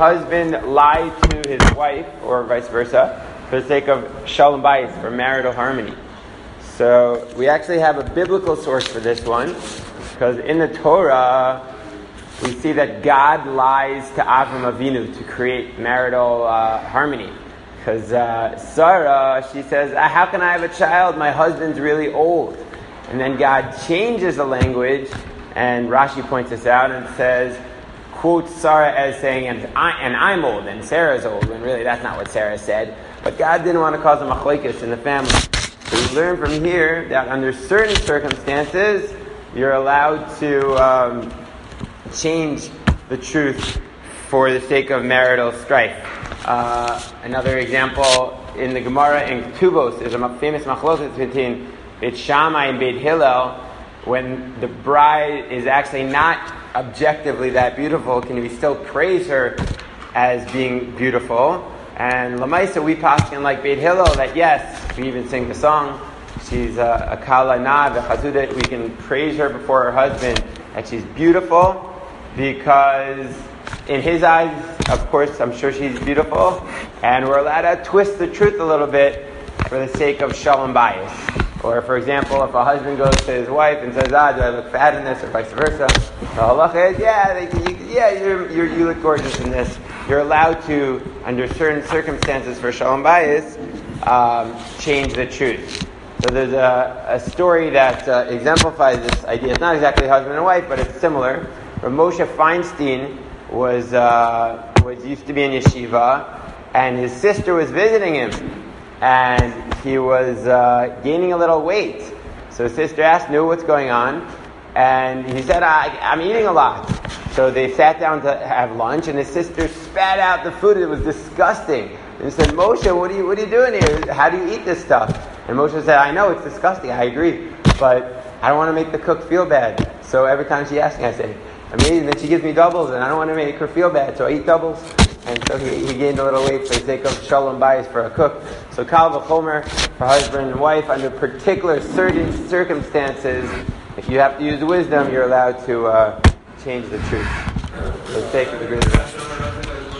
husband lie to his wife, or vice versa, for the sake of shalom bayis, for marital harmony? So we actually have a biblical source for this one, because in the Torah we see that God lies to Avram Avinu to create marital harmony. Because Sarah, she says, how can I have a child? My husband's really old. And then God changes the language, and Rashi points this out and says, quotes Sarah as saying, and I'm old, and Sarah's old, when really that's not what Sarah said. But God didn't want to cause a machlokes in the family. So we learn from here that under certain circumstances, you're allowed to change the truth for the sake of marital strife. Another example, in the Gemara in Ketubos, there's a famous machlokes between Beit Shammai and Beit Hillel, when the bride is actually not objectively that beautiful, can we still praise her as being beautiful? And Lamaisa, we paskin like Beit Hillel that yes, we even sing the song, she's a kala na v'chazudet, we can praise her before her husband that she's beautiful, because in his eyes, of course, I'm sure she's beautiful, and we're allowed to twist the truth a little bit for the sake of shalom bayis. Or, for example, if a husband goes to his wife and says, do I look fat in this, or vice versa, the halacha is, you look gorgeous in this. You're allowed to, under certain circumstances for shalom bayis, change the truth. So there's a story that exemplifies this idea. It's not exactly husband and wife, but it's similar. Where Moshe Feinstein was used to be in yeshiva, and his sister was visiting him, and he was gaining a little weight. So his sister asked, knew what's going on, and he said, I'm eating a lot. So they sat down to have lunch, and his sister spat out the food. It was disgusting. And he said, Moshe, what are you doing here? How do you eat this stuff? And Moshe said, I know it's disgusting, I agree, but I don't want to make the cook feel bad. So every time she asks me, I say, amazing that she gives me doubles, and I don't want to make her feel bad, so I eat doubles. And so he gained a little weight for the sake of shalom bayis for a cook. So kal v'chomer for husband and wife, under particular certain circumstances, if you have to use wisdom, you're allowed to change the truth for the sake of the greater.